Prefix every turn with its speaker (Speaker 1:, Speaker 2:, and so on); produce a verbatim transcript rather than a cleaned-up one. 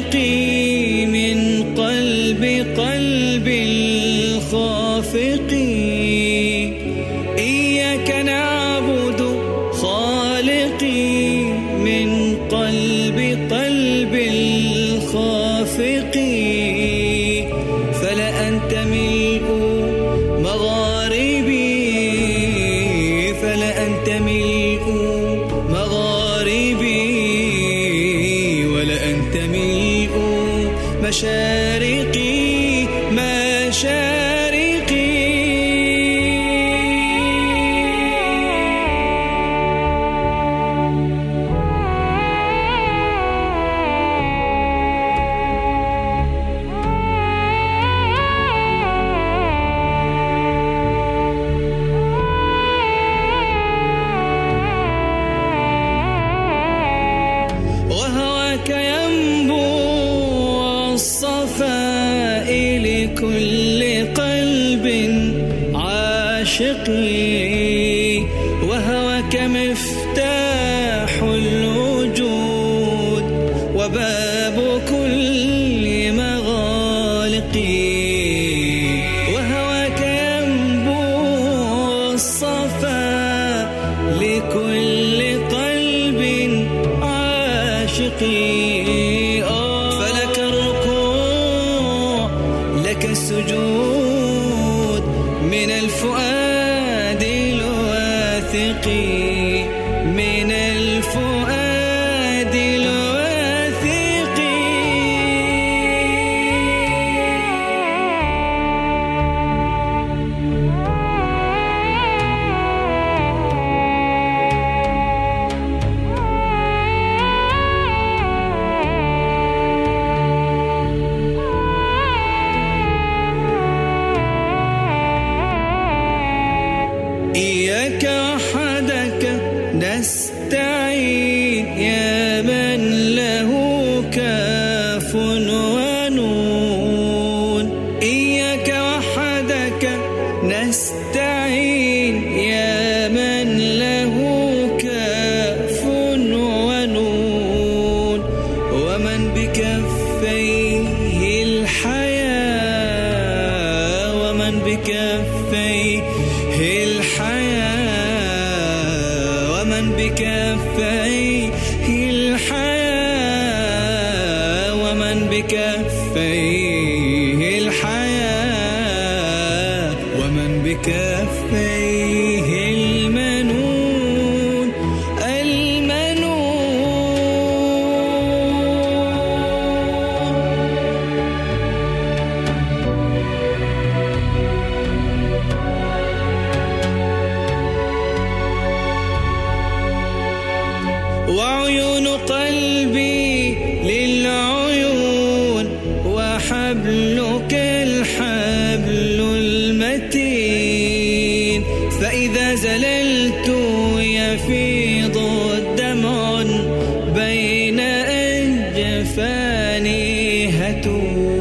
Speaker 1: خالقي من قلب قلب الخافق. إياك نعبد خالقي من قلب قلب الخافق. فلا أنت ملء مغاربي، فلا أنت ملء مغاربي، ولا أنت ملء مشارقي مشارقي. وهواك ينبوع الصفاء لكل قلب عاشق. وهواك مفتاح الوجود وباب كل مغالق. وهواك ينبوع الصفاء لكل قلب عاشق. فلك الركوع لك السجود من الفؤاد الواثق، من الفؤاد الواثق. إياك وحدك نستعين يا من له كاف ونون. إياك وحدك نستعين يا من له كاف ونون. ومن بكفيه الحياة، ومن بكفيه الحياة، ومن بكفيه الحياة، ومن بكفيه الحياة، ومن بكفيه المنون المنون. وعيون قلبي للعيون وحبلك الحبل المتين. فإذا زللت يفيض الدمع بين أجفاني هتون.